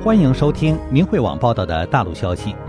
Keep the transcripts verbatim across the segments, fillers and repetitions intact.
欢迎收听明慧网报道的大陆消息。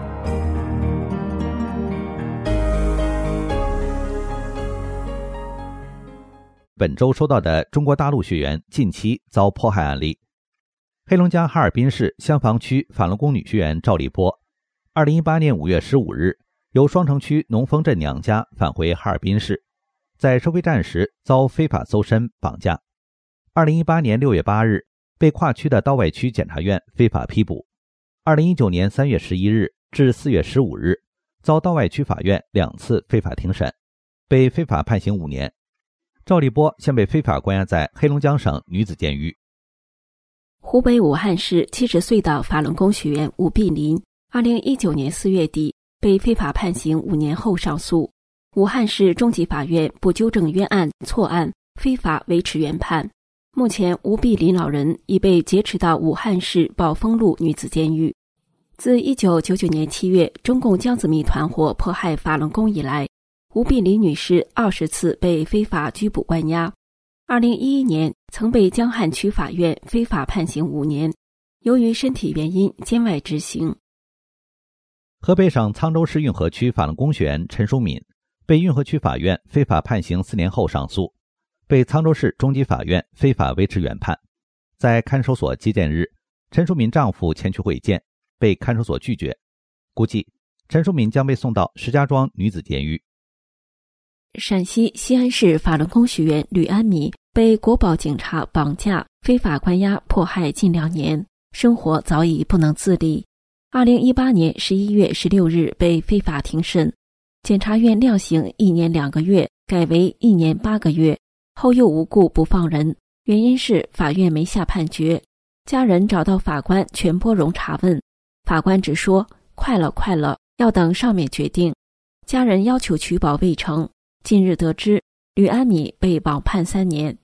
本周收到的中国大陆学员近期遭迫害案例。黑龙江哈尔滨市香坊区法轮功女学员赵立波，二零一八年五月十五日由双城区农丰镇娘家返回哈尔滨市，在收费站时遭非法搜身绑架。二零一八年六月八日被跨区的道外区检察院非法批捕。二零一九年三月十一日至四月十五日遭道外区法院两次非法庭审，被非法判刑五年。赵立波现被非法关押在黑龙江省女子监狱。 湖北武汉市七十岁的法轮功学员吴碧林，二零一九年四月底被非法判刑五年后上诉，武汉市中级法院不纠正冤案错案，非法维持原判。目前吴碧林老人已被劫持到武汉市宝丰路女子监狱。自一九九九年七月中共江泽民团伙迫害法轮功以来，吴碧林女士二十次被非法拘捕关押。二零一一年曾被江汉区法院非法判刑五年，由于身体原因监外执行。 河北省沧州市运河区法轮功学员陈淑敏被运河区法院非法判刑四年后上诉，被沧州市中级法院非法维持原判。在看守所接见日，陈淑敏丈夫前去会见，被看守所拒绝。估计陈淑敏将被送到石家庄女子监狱。 陕西西安市法轮功学员吕安米被国保警察绑架、非法关押迫害近两年，生活早已不能自理。二零一八年十一月十六日被非法庭审，检察院量刑一年两个月改为一年八个月，后又无故不放人，原因是法院没下判决。家人找到法官全波荣查问，法官只说快了快了，要等上面决定。家人要求取保未成，近日得知吕安米被网判三年。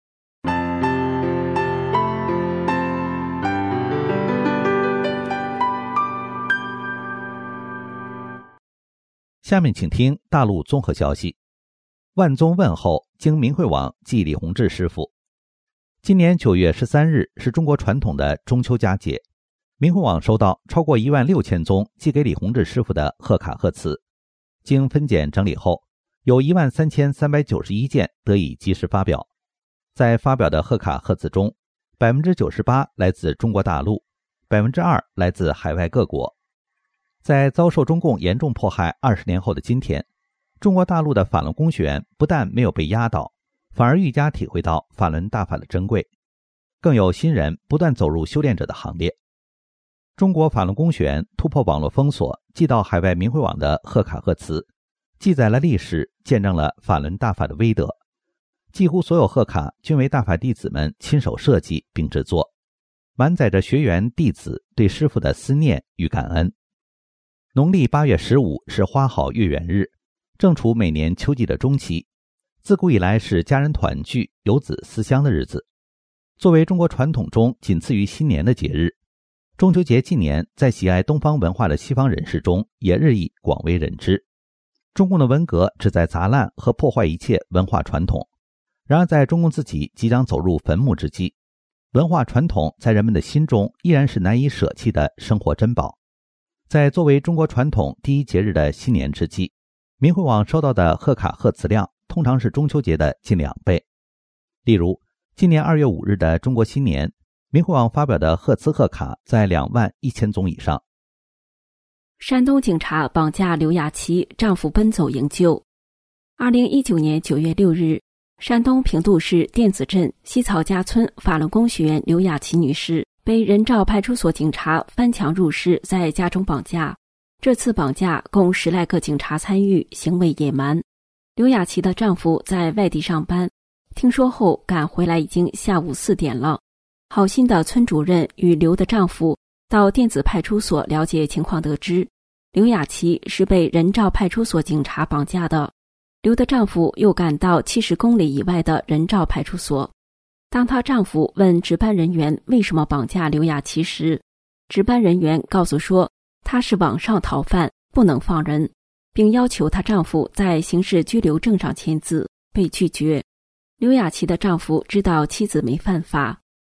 下面请听大陆综合消息。万宗问候经明慧网寄李洪志师傅。今年九月十三日是中国传统的中秋佳节，明慧网收到超过一万六千宗寄给李洪志师傅的贺卡贺词，经分拣整理后，有一万三千三百九十一件得以及时发表。在发表的贺卡贺词中， 百分之九十八 来自中国大陆， 百分之二 来自海外各国。在遭受中共严重迫害二十年后的今天，中国大陆的法轮功学员不但没有被压倒，反而愈加体会到法轮大法的珍贵，更有新人不断走入修炼者的行列。中国法轮功学员突破网络封锁，寄到海外明慧网的贺卡贺词，记载了历史，见证了法轮大法的威德。几乎所有贺卡均为大法弟子们亲手设计并制作，满载着学员弟子对师父的思念与感恩。农历八月十五是花好月圆日，正处每年秋季的中期，自古以来是家人团聚、游子思乡的日子。作为中国传统中仅次于新年的节日，中秋节近年在喜爱东方文化的西方人士中也日益广为人知。中共的文革旨在砸烂和破坏一切文化传统，然而在中共自己即将走入坟墓之际，文化传统在人们的心中依然是难以舍弃的生活珍宝。在作为中国传统第一节日的新年之际，明慧网收到的贺卡贺词量通常是中秋节的近两倍。例如，今年二月五日的中国新年，明慧网发表的贺词贺卡在两万一千宗以上。 山东警察绑架刘雅琪，丈夫奔走营救。二零一九年九月六日，山东平度市电子镇西曹家村法轮功学员刘雅琪女士被人赵派出所警察翻墙入室，在家中绑架。这次绑架共十来个警察参与，行为野蛮。刘雅琪的丈夫在外地上班，听说后赶回来已经下午四点了。好心的村主任与刘的丈夫到电子派出所了解情况，得知刘雅琪是被人赵派出所警察绑架的。刘的丈夫又赶到七十公里以外的人赵派出所。当她丈夫问值班人员为什么绑架刘雅琪时，值班人员告诉说她是网上逃犯，不能放人，并要求她丈夫在刑事拘留证上签字，被拒绝。刘雅琪的丈夫知道妻子没犯法，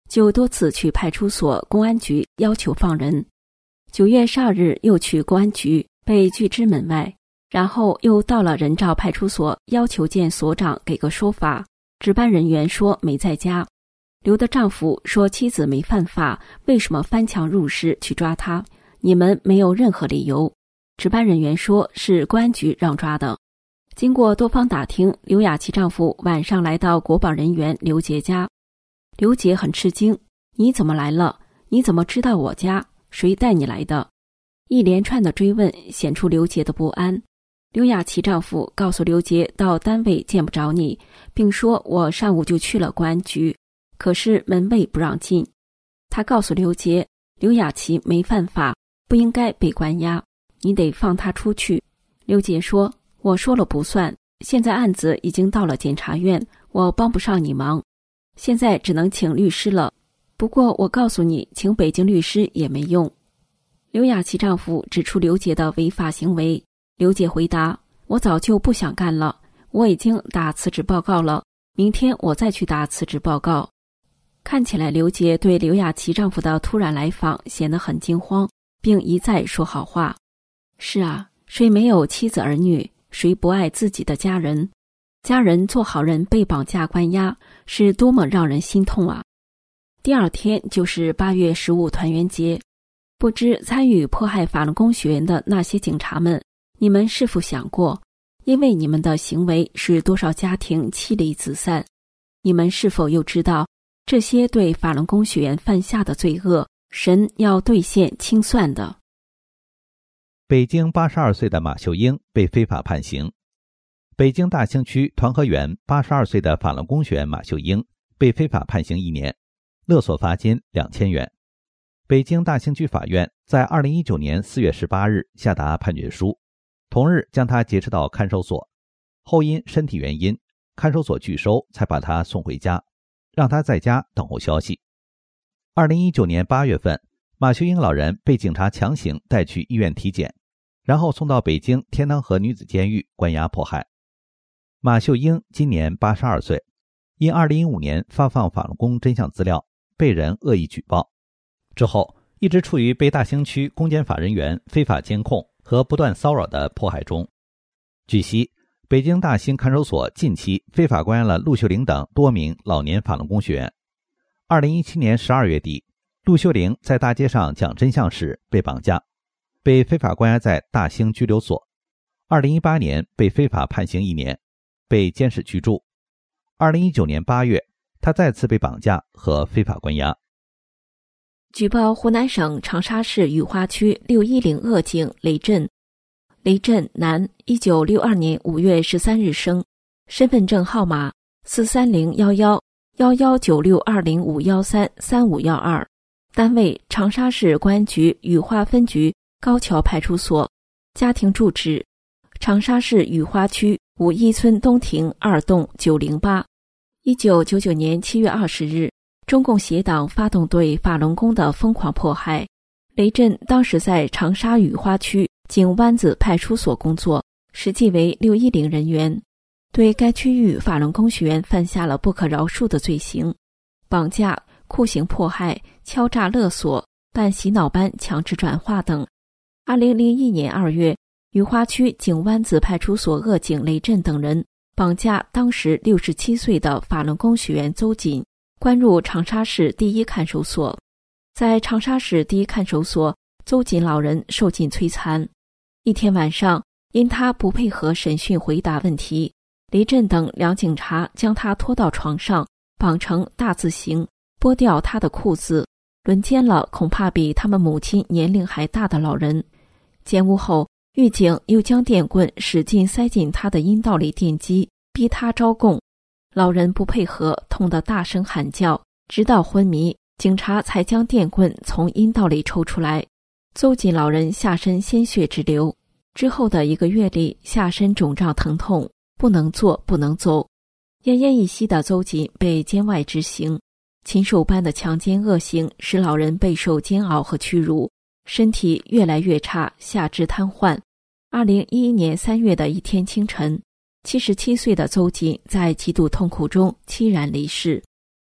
就多次去派出所、公安局要求放人。九月十二日又去公安局，被拒之门外，然后又到了人照派出所，要求见所长给个说法。值班人员说没在家。刘的丈夫说妻子没犯法，为什么翻墙入室去抓她？你们没有任何理由。值班人员说是公安局让抓的。经过多方打听，刘雅琪丈夫晚上来到国保人员刘杰家。刘杰很吃惊，你怎么来了？你怎么知道我家？谁带你来的？一连串的追问显出刘杰的不安。刘雅琪丈夫告诉刘杰到单位见不着你，并说我上午就去了公安局，可是门卫不让进。他告诉刘杰，刘雅琪没犯法，不应该被关押，你得放她出去。刘杰说，我说了不算，现在案子已经到了检察院，我帮不上你忙，现在只能请律师了。不过我告诉你，请北京律师也没用。刘雅琪丈夫指出刘杰的违法行为。刘杰回答，我早就不想干了，我已经打辞职报告了，明天我再去打辞职报告。看起来刘杰对刘雅琪丈夫的突然来访显得很惊慌，并一再说好话。是啊，谁没有妻子儿女？谁不爱自己的家人？家人做好人被绑架关押，是多么让人心痛啊！第二天就是八月十五团圆节，不知参与迫害法轮功学员的那些警察们，你们是否想过，因为你们的行为使多少家庭妻离子散？你们是否又知道，这些对法轮功学员犯下的罪恶，神要兑现清算的？ 北京八十二岁的马秀英被非法判刑。北京大兴区团河园八十二岁的法轮功学员马秀英被非法判刑一年，勒索罚金两千元。北京大兴区法院在二零一九年四月十八日下达判决书，同日将他劫持到看守所，后因身体原因，看守所拒收，才把他送回家，让他在家等候消息。二零一九年八月份，马秀英老人被警察强行带去医院体检，然后送到北京天堂河女子监狱关押迫害。马秀英今年八十二岁，因二零一五年发放法轮功真相资料，被人恶意举报，之后一直处于被大兴区公检法人员非法监控和不断骚扰的迫害中。据悉，北京大兴看守所近期非法关押了陆秀玲等多名老年法轮功学员。二零一七年十二月底，陆秀玲在大街上讲真相时被绑架，被非法关押在大兴拘留所。二零一八年被非法判刑一年，被监视居住。二零一九年八月，他再次被绑架和非法关押。 举报湖南省长沙市雨花区六一零恶警雷震。雷震，男，一九六二年五月十三日生，身份证号码四三零幺幺幺幺九六二零五幺三三五幺二，单位长沙市公安局雨花分局高桥派出所，家庭住址长沙市雨花区五一村东亭二栋九零八。一九九九年七月二十日，中共协党发动对法轮功的疯狂迫害。雷震当时在长沙雨花区井湾子派出所工作，实际为六一零人员，对该区域法轮功学员犯下了不可饶恕的罪行，绑架、酷刑迫害、敲诈勒索、办洗脑班强制转化等。二零零一年二月，雨花区井湾子派出所恶警雷震等人绑架当时六十七岁的法轮功学员邹锦，关入长沙市第一看守所。在长沙市第一看守所，邹锦老人受尽摧残。一天晚上，因他不配合审讯回答问题，雷震等两警察将他拖到床上，绑成大字形，剥掉他的裤子，轮奸了恐怕比他们母亲年龄还大的老人。奸污后，狱警又将电棍使劲塞进他的阴道里电击，逼他招供。老人不配合，痛得大声喊叫，直到昏迷，警察才将电棍从阴道里抽出来。邹锦老人下身鲜血直流，之后的一个月里，下身肿胀疼痛，不能坐不能走。奄奄一息的邹锦被监外执行，禽兽般的强奸恶行使老人备受煎熬和屈辱，身体越来越差，下肢瘫痪。二零一一年三月的一天清晨，七十七岁的邹锦在极度痛苦中凄然离世。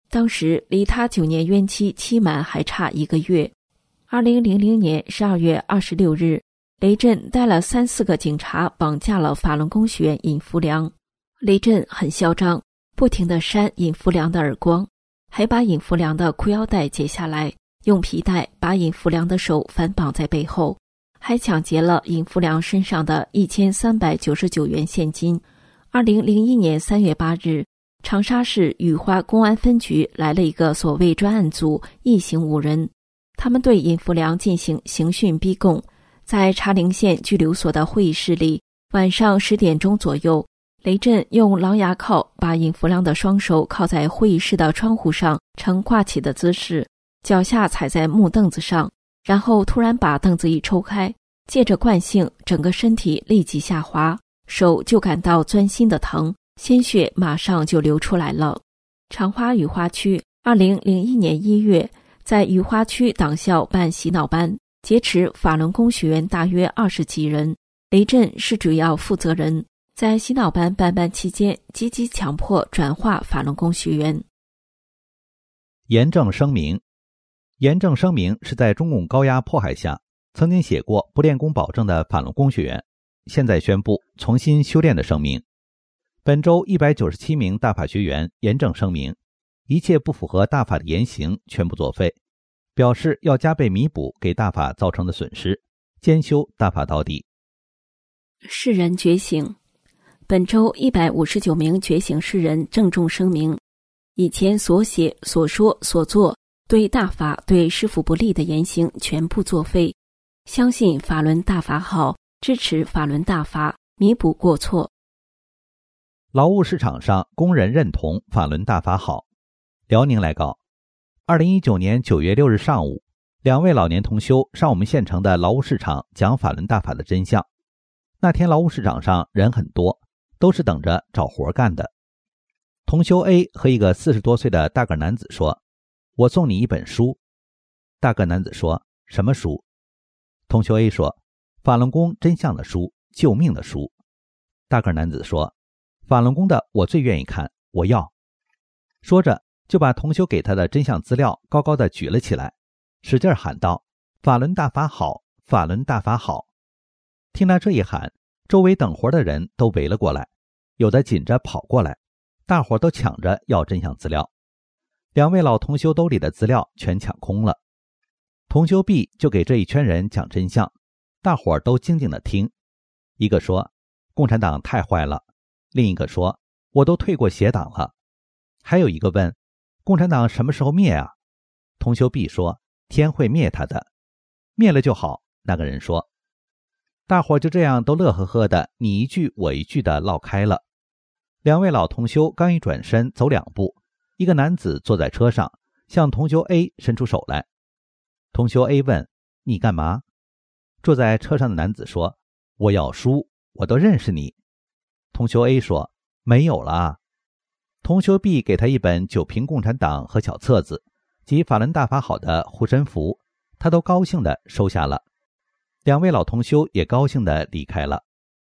当时离他九年冤期期满还差一个月。二零零零年十二月二十六日，雷震带了三四个警察绑架了法轮功学员尹福良。雷震很嚣张，不停地扇尹福良的耳光，还把尹福良的裤腰带解下来，用皮带把尹福良的手反绑在背后，还抢劫了尹福良身上的一千三百九十九元现金。二零零一年三月八日，长沙市雨花公安分局来了一个所谓专案组，一行五人，他们对尹福良进行刑讯逼供。在茶陵县拘留所的会议室里，晚上十点钟左右，雷震用狼牙铐把尹福良的双手铐在会议室的窗户上，呈挂起的姿势，脚下踩在木凳子上，然后突然把凳子一抽开，借着惯性，整个身体立即下滑，手就感到钻心的疼，鲜血马上就流出来了。长花雨花区二零零一年一月，在雨花区党校办洗脑班，劫持法轮功学员大约二十几人，雷震是主要负责人，在洗脑班办班期间，积极强迫转化法轮功学员。 严正声明。严正声明是在中共高压迫害下曾经写过不练功保证的法轮功学员，现在宣布重新修炼的声明。本周一百九十七名大法学员严正声明，一切不符合大法的言行全部作废，表示要加倍弥补给大法造成的损失，坚修大法到底。 世人觉醒。本周一百五十九名觉醒世人郑重声明，以前所写所说所做对大法对师父不利的言行全部作废，相信法轮大法好，支持法轮大法，弥补过错。 劳务市场上工人认同法轮大法好。辽宁来稿，二零一九年九月六日上午，两位老年同修上我们县城的劳务市场讲法轮大法的真相。那天劳务市场上人很多，都是等着找活干的。同修 A 和一个四十多岁的大个男子说，我送你一本书。大个男子说，什么书？同修 A 说，法轮功真相的书，救命的书。大个男子说，法轮功的我最愿意看，我要。说着就把同修给他的真相资料高高的举了起来，使劲喊道，法轮大法好，法轮大法好。听他这一喊，周围等活的人都围了过来，有的紧着跑过来，大伙都抢着要真相资料。两位老同修兜里的资料全抢空了。同修 B 就给这一圈人讲真相，大伙都静静地听。一个说，共产党太坏了。另一个说，我都退过邪党了。还有一个问，共产党什么时候灭啊？同修 B 说，天会灭他的，灭了就好。那个人说，大伙就这样都乐呵呵的，你一句我一句的唠开了。两位老同修刚一转身走两步，一个男子坐在车上，向同修 A 伸出手来。同修 A 问，你干嘛？坐在车上的男子说，我要书，我都认识你。同修 A 说，没有了。同修 B 给他一本九评共产党和小册子及法轮大法好的护身符，他都高兴地收下了。两位老同修也高兴地离开了。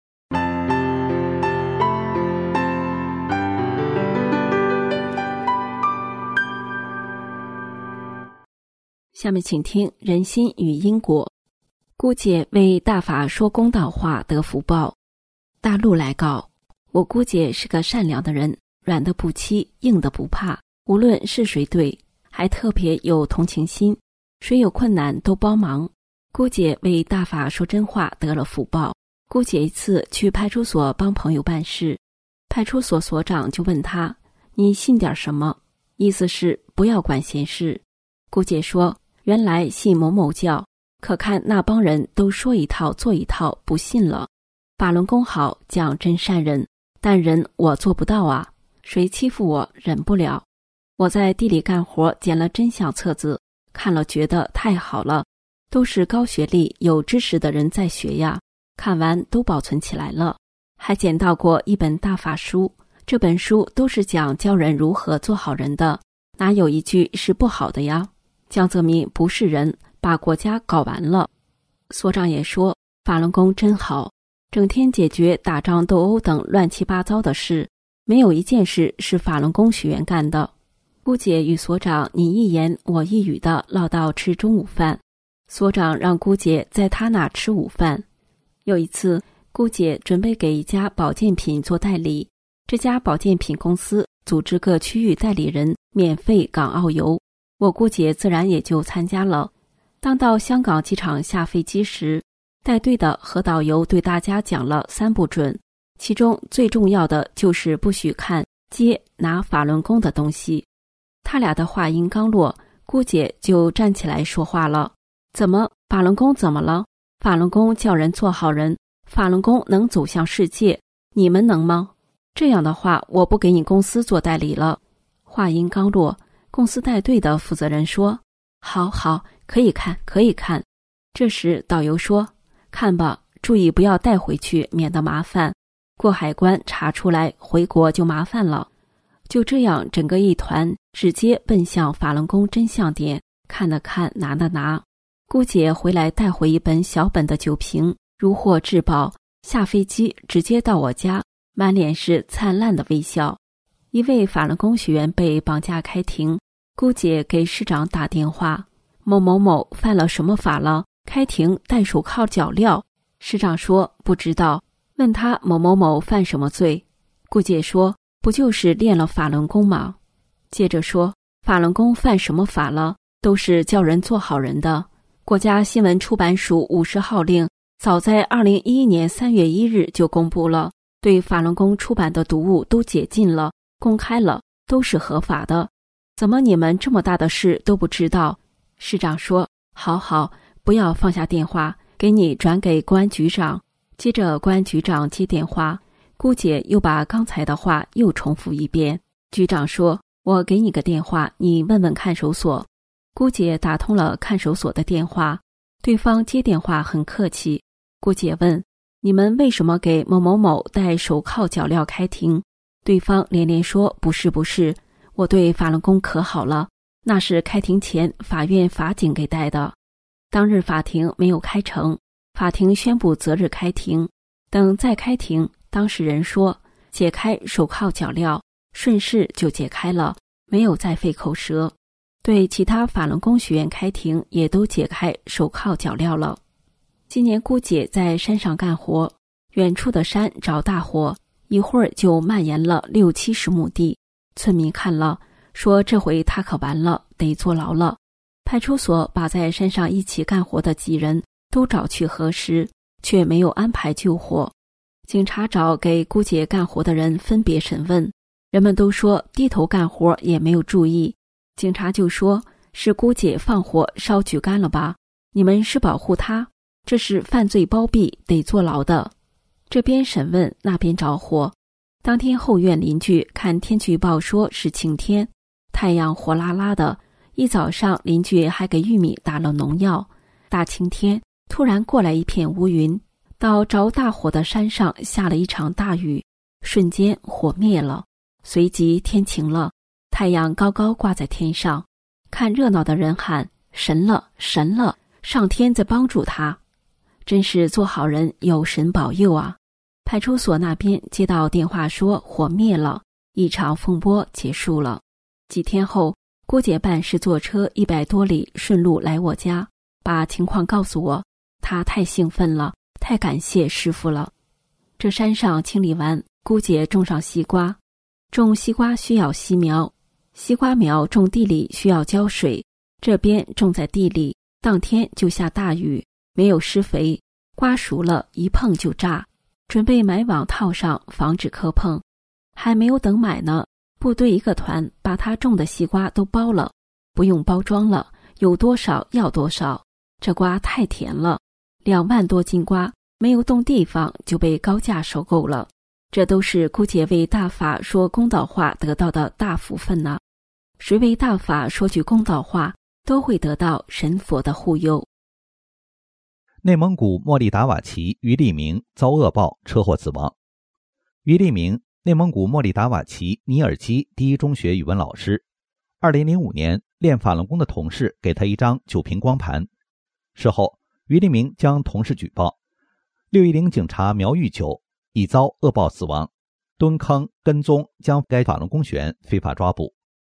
下面请听人心与因果。姑姐为大法说公道话得福报。大陆来告，我姑姐是个善良的人，软的不欺，硬的不怕，无论是谁对，还特别有同情心，谁有困难都帮忙。姑姐为大法说真话得了福报。姑姐一次去派出所帮朋友办事，派出所所长就问她，你信点什么？意思是不要管闲事。姑姐说，原来信某某教，可看那帮人都说一套做一套，不信了。法轮功好，讲真善人，但人我做不到啊，谁欺负我忍不了。我在地里干活，捡了真相册子，看了觉得太好了，都是高学历有知识的人在学呀，看完都保存起来了。还捡到过一本大法书，这本书都是讲教人如何做好人的，哪有一句是不好的呀？江泽民不是人，把国家搞完了。所长也说，法轮功真好，整天解决打仗斗殴等乱七八糟的事，没有一件事是法轮功学员干的。 姑姐与所长你一言我一语地唠到吃中午饭，所长让姑姐在他那吃午饭。有一次，姑姐准备给一家保健品做代理，这家保健品公司组织各区域代理人免费港澳游，我姑姐自然也就参加了。当到香港机场下飞机时，带队的和导游对大家讲了三不准，其中最重要的就是不许看、接、拿法轮功的东西。他俩的话音刚落，姑姐就站起来说话了：怎么，法轮功怎么了？法轮功叫人做好人，法轮功能走向世界，你们能吗？这样的话，我不给你公司做代理了。话音刚落，公司带队的负责人说：好好，可以看，可以看。这时导游说：看吧，注意不要带回去，免得麻烦。过海关查出来，回国就麻烦了。就这样，整个一团直接奔向法轮功真相点，看的看，拿的拿。姑姐回来带回一本小本的酒瓶，如获至宝。下飞机直接到我家，满脸是灿烂的微笑。一位法轮功学员被绑架开庭，姑姐给市长打电话：某某某犯了什么法了？开庭戴手铐脚镣。市长说不知道，问他某某某犯什么罪？姑姐说不就是练了法轮功吗？接着说法轮功犯什么法了？都是教人做好人的。国家新闻出版署五十号令早在二零一一年三月一日就公布了，对法轮功出版的读物都解禁了，公开了，都是合法的。怎么你们这么大的事都不知道？市长说好好，不要放下电话，给你转给公安局长。接着公安局长接电话，姑姐又把刚才的话又重复一遍。局长说我给你个电话，你问问看守所。姑姐打通了看守所的电话，对方接电话很客气。姑姐问你们为什么给某某某戴手铐脚镣开庭？对方连连说不是不是，我对法轮功可好了，那是开庭前法院法警给戴的。当日法庭没有开成，法庭宣布择日开庭。等再开庭，当事人说解开手铐脚镣，顺势就解开了，没有再费口舌。对其他法轮功学员开庭也都解开手铐脚镣了。今年姑姐在山上干活，远处的山着大火，一会儿就蔓延了六七十亩地。村民看了说这回他可完了，得坐牢了。派出所把在山上一起干活的几人都找去核实，却没有安排救火。警察找给姑姐干活的人分别审问，人们都说低头干活也没有注意。警察就说是姑姐放火烧举杆了吧，你们是保护她，这是犯罪包庇，得坐牢的。这边审问，那边着火。当天后院邻居看天气预报说是晴天，太阳火辣辣的，一早上邻居还给玉米打了农药。大晴天突然过来一片乌云，到着大火的山上下了一场大雨，瞬间火灭了，随即天晴了，太阳高高挂在天上。看热闹的人喊神了神了，上天在帮助他，真是做好人有神保佑啊。派出所那边接到电话说火灭了，一场风波结束了。几天后，姑姐办是坐车一百多里顺路来我家，把情况告诉我，她太兴奋了，太感谢师父了。这山上清理完，姑姐种上西瓜。种西瓜需要吸苗，西瓜苗种地里需要浇水，这边种在地里，当天就下大雨，没有施肥，瓜熟了一碰就炸，准备买网套上防止磕碰。还没有等买呢，部队一个团把他种的西瓜都包了，不用包装了，有多少要多少。这瓜太甜了，两万多斤瓜没有动地方就被高价收购了。这都是姑姐为大法说公道话得到的大福分呐、啊！谁为大法说句公道话，都会得到神佛的护佑。 内蒙古莫力达瓦旗于立明遭恶报车祸死亡。于立明，内蒙古莫力达瓦旗尼尔基第一中学语文老师。二零零五年，练法轮功的同事给他一张酒瓶光盘。事后，于立明将同事举报，六一零警察苗玉九已遭恶报死亡，蹲坑跟踪将该法轮功学员非法抓捕。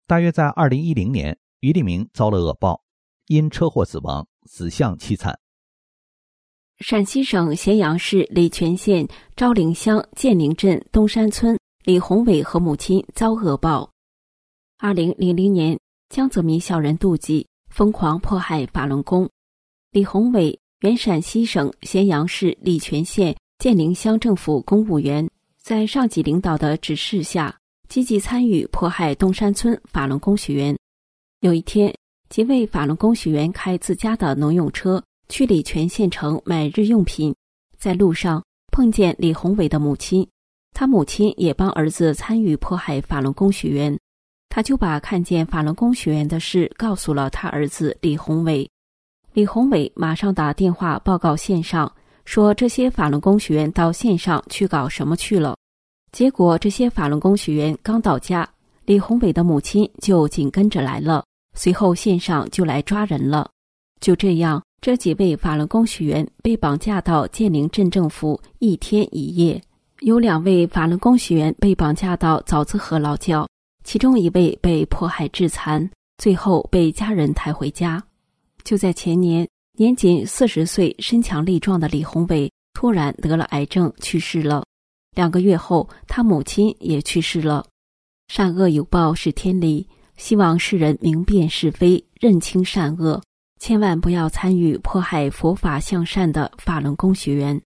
大约在二零一零年，于立明遭了恶报，因车祸死亡，死相凄惨。 陕西省咸阳市礼泉县昭陵乡建宁镇东山村李宏伟和母亲遭恶报。二零零零年，江泽民小人妒忌，疯狂迫害法轮功。李宏伟原陕西省咸阳市礼泉县建宁乡政府公务员，在上级领导的指示下，积极参与迫害东山村法轮功学员。有一天，几位法轮功学员开自家的农用车去礼泉县城买日用品，在路上碰见李宏伟的母亲，他母亲也帮儿子参与迫害法轮功学员，他就把看见法轮功学员的事告诉了他儿子李宏伟。李宏伟马上打电话报告县上，说这些法轮功学员到县上去搞什么去了。结果这些法轮功学员刚到家，李宏伟的母亲就紧跟着来了，随后县上就来抓人了。就这样，这几位法轮功学员被绑架到建宁镇政府一天一夜，有两位法轮功学员被绑架到枣子河劳教，其中一位被迫害致残，最后被家人抬回家。就在前年，年仅四十岁、身强力壮的李宏伟突然得了癌症去世了。两个月后，他母亲也去世了。善恶有报是天理，希望世人明辨是非，认清善恶，千万不要参与迫害佛法向善的法轮功学员。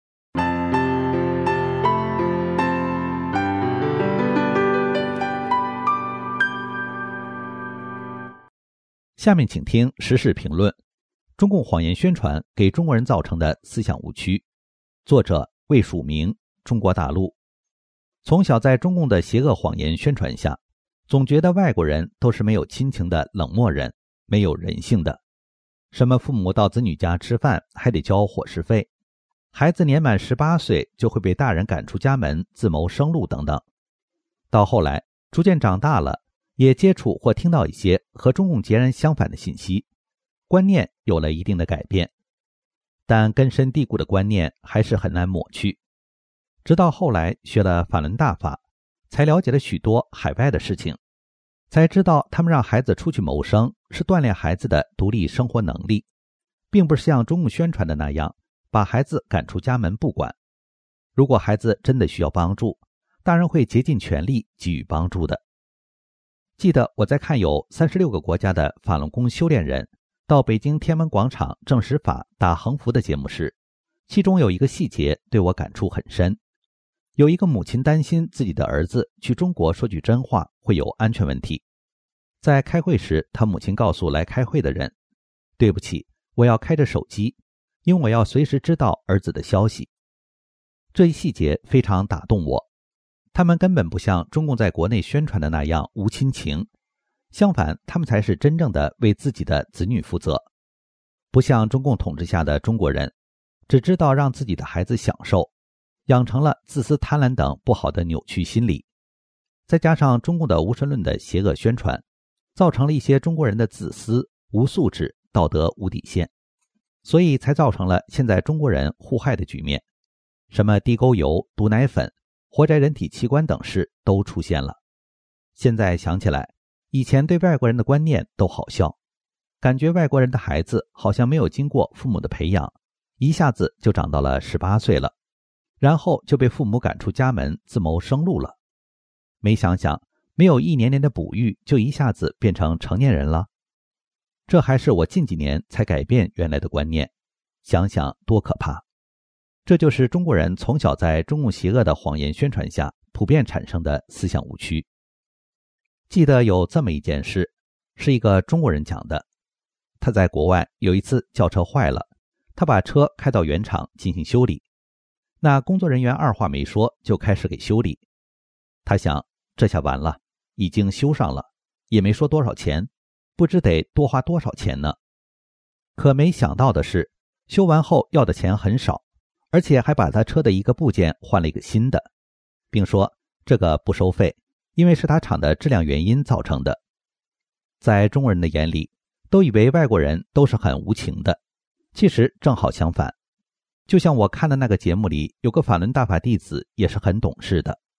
下面请听时事评论：中共谎言宣传给中国人造成的思想误区。作者魏曙明，中国大陆。从小在中共的邪恶谎言宣传下，总觉得外国人都是没有亲情的冷漠人，没有人性的。什么父母到子女家吃饭还得交伙食费，孩子年满十八岁就会被大人赶出家门自谋生路等等。到后来逐渐长大了，也接触或听到一些和中共截然相反的信息，观念有了一定的改变，但根深蒂固的观念还是很难抹去。直到后来学了法轮大法，才了解了许多海外的事情，才知道他们让孩子出去谋生是锻炼孩子的独立生活能力，并不是像中共宣传的那样把孩子赶出家门不管。如果孩子真的需要帮助，大人会竭尽全力给予帮助的。记得我在看有三十六个国家的法轮功修炼人到北京天安门广场证实法打横幅的节目时，其中有一个细节对我感触很深。有一个母亲担心自己的儿子去中国说句真话会有安全问题，在开会时，他母亲告诉来开会的人，对不起，我要开着手机，因为我要随时知道儿子的消息。这一细节非常打动我，他们根本不像中共在国内宣传的那样无亲情，相反，他们才是真正的为自己的子女负责。不像中共统治下的中国人，只知道让自己的孩子享受，养成了自私贪婪等不好的扭曲心理，再加上中共的无神论的邪恶宣传，造成了一些中国人的自私、无素质、道德无底线，所以才造成了现在中国人互害的局面，什么地沟油、毒奶粉、活摘人体器官等事都出现了。现在想起来，以前对外国人的观念都好笑，感觉外国人的孩子好像没有经过父母的培养，一下子就长到了十八岁了，然后就被父母赶出家门自谋生路了。没想想，没有一年年的哺育就一下子变成成年人了。这还是我近几年才改变原来的观念，想想多可怕。这就是中国人从小在中共邪恶的谎言宣传下普遍产生的思想误区。记得有这么一件事，是一个中国人讲的。他在国外有一次轿车坏了，他把车开到原厂进行修理，那工作人员二话没说就开始给修理。他想，这下完了，已经修上了，也没说多少钱，不知得多花多少钱呢。可没想到的是，修完后要的钱很少，而且还把他车的一个部件换了一个新的，并说这个不收费，因为是他厂的质量原因造成的。在中国人的眼里，都以为外国人都是很无情的，其实正好相反。就像我看的那个节目里，有个法轮大法弟子也是很懂事的，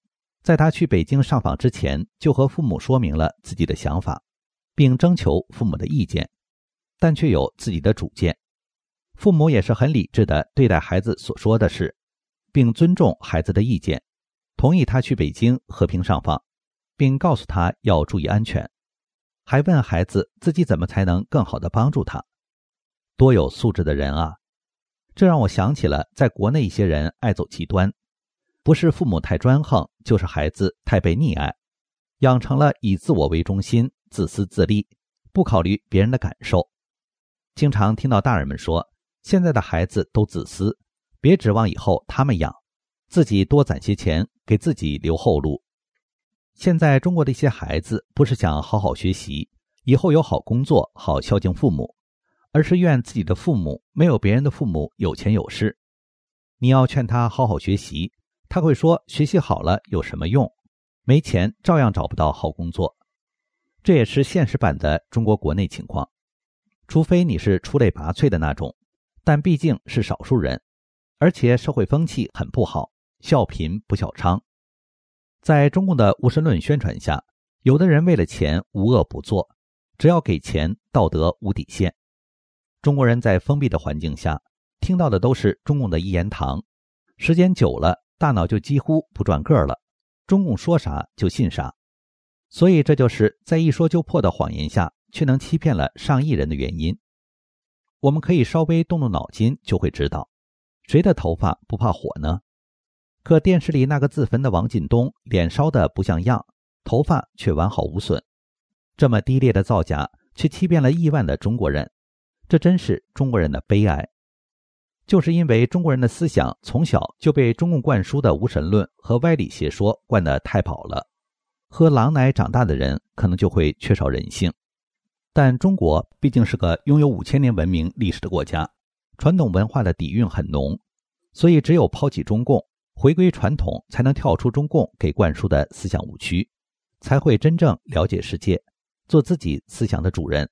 在他去北京上访之前，就和父母说明了自己的想法，并征求父母的意见，但却有自己的主见。父母也是很理智地对待孩子所说的事，并尊重孩子的意见，同意他去北京和平上访，并告诉他要注意安全，还问孩子自己怎么才能更好地帮助他。多有素质的人啊！这让我想起了在国内一些人爱走极端，不是父母太专横，就是孩子太被溺爱，养成了以自我为中心，自私自利，不考虑别人的感受。经常听到大人们说，现在的孩子都自私，别指望以后他们养，自己多攒些钱，给自己留后路。现在中国的一些孩子不是想好好学习，以后有好工作，好孝敬父母，而是怨自己的父母没有别人的父母有钱有势。你要劝他好好学习，他会说学习好了有什么用，没钱照样找不到好工作。这也是现实版的中国国内情况，除非你是出类拔萃的那种，但毕竟是少数人，而且社会风气很不好，笑贫不笑娼。在中共的无神论宣传下，有的人为了钱无恶不作，只要给钱，道德无底线。中国人在封闭的环境下，听到的都是中共的一言堂，时间久了，大脑就几乎不转个了，中共说啥就信啥。所以这就是在一说就破的谎言下，却能欺骗了上亿人的原因。我们可以稍微动动脑筋就会知道，谁的头发不怕火呢？可电视里那个自焚的王劲东，脸烧得不像样，头发却完好无损。这么低劣的造假，却欺骗了亿万的中国人，这真是中国人的悲哀。就是因为中国人的思想从小就被中共灌输的无神论和歪理邪说灌得太饱了，喝狼奶长大的人可能就会缺少人性。但中国毕竟是个拥有五千年文明历史的国家，传统文化的底蕴很浓，所以只有抛弃中共，回归传统，才能跳出中共给灌输的思想误区，才会真正了解世界，做自己思想的主人。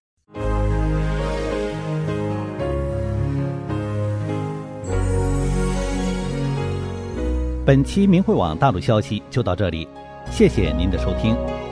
本期明慧网大陆消息就到这里，谢谢您的收听。